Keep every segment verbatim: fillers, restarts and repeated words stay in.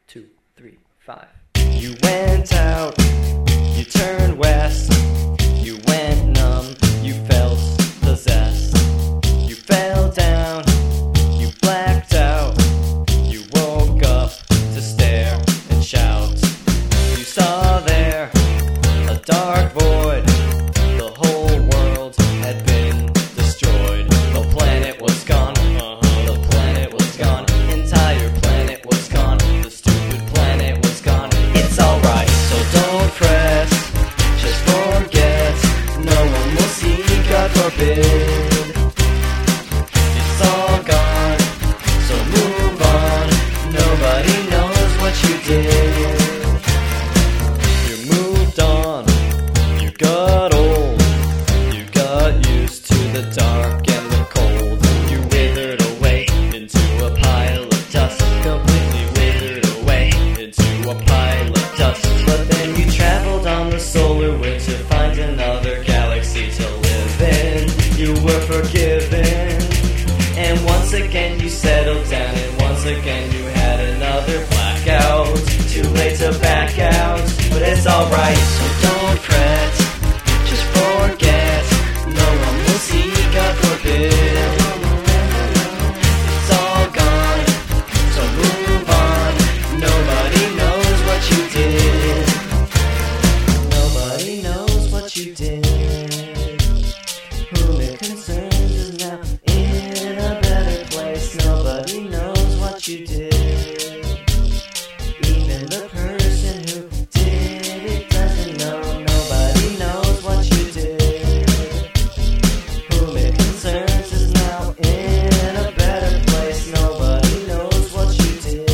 two, three, five. You went out, you turned west, you went numb, you felt possessed. You fell down, you blacked out, you woke up to stare and shout. You saw there a dark void, the whole world had been destroyed. The planet was gone, uh-huh. The planet was gone, entire planet was gone, the stupid planet was gone. It's alright, so don't fret, just forget, no one will see, God forbid. It's all gone, so move on, nobody knows what you did. You moved on, you got old, you got used to the dark and the cold. You withered away into a pile of dust, completely withered away into a pile of dust. But then you traveled on the solar wind to find another galaxy to live in. You were forgiven, and once again you settled down, and once again you had another blackout. Too late to back out, but it's alright, so don't fret, just forget, no one will see, God forbid. It's all gone, so move on, nobody knows what you did. Nobody knows what you did. Whom it concerns is now in a better place. Nobody knows what you did. Even the person who did it doesn't know. Nobody knows what you did. Whom it concerns is now in a better place. Nobody knows what you did.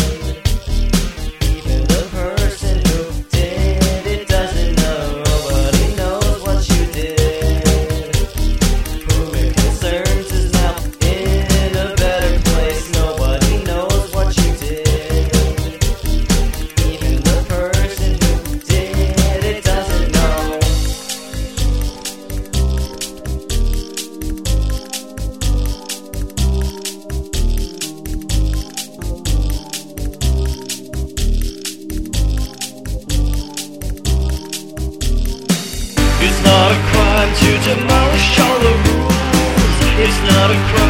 Even the person who did it doesn't know. Nobody knows what you did. Whom it concerns is now in a better place. Nobody knows what you did. Even the person who did it doesn't know. It's not a crime to demolish all the rules. It's not a crime